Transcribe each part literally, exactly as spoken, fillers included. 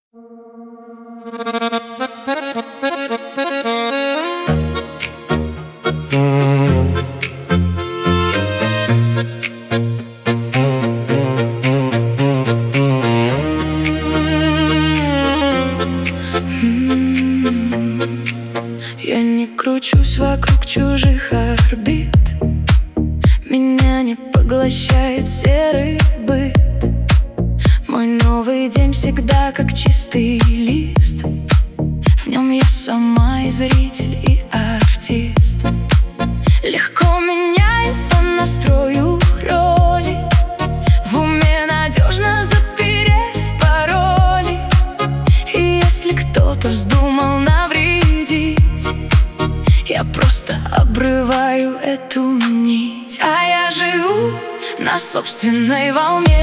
Я не кручусь вокруг чужих орбит, меня не поглощает серый быт. Мой новый день всегда как чистый лист, в нем я сама и зритель, и артист. Легко меняю по настрою роли, в уме надежно заперев пароли. И если кто-то вздумал навредить, я просто обрываю эту нить. А я живу на собственной волне,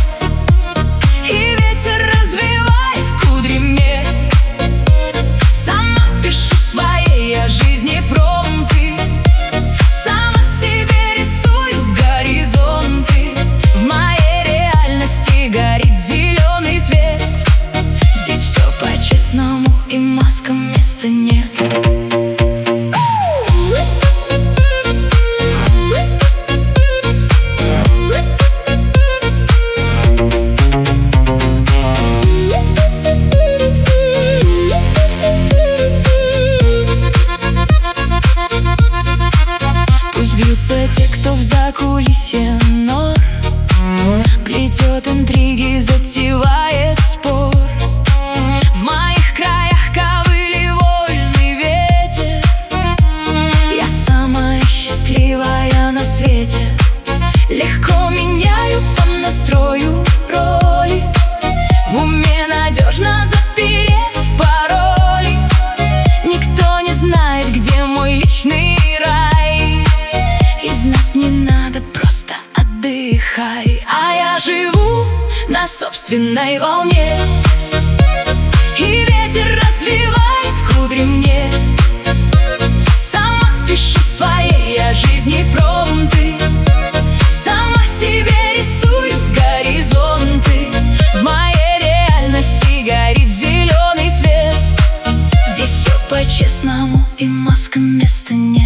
и ветер развивает кудри мне. Сама пишу своей я жизни промпты, сама себе рисую горизонты. В моей реальности горит зеленый свет. Здесь все по-честному, и маскам места нет. Бьются те, кто в закулисье нор, плетет интриги, затевает спор. В моих краях ковыли вольный ветер, я самая счастливая на свете. Легко меняю по настрою роли, в уме надежно заперев пароли. Никто не знает, где мой личный рай, и знать не надо, просто отдыхай. А я живу на собственной волне, и ветер развивает кудри мне. Сама пишу своей я жизни промпты, сама себе рисую горизонты. В моей реальности горит зеленый свет. Здесь все по-честному, и маскам места нет.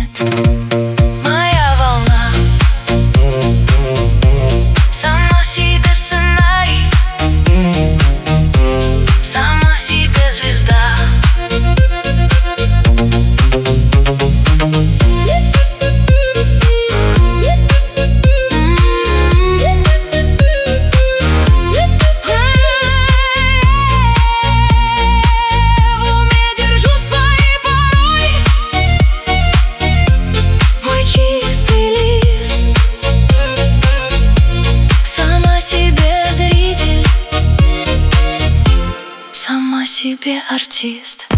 Себе артист.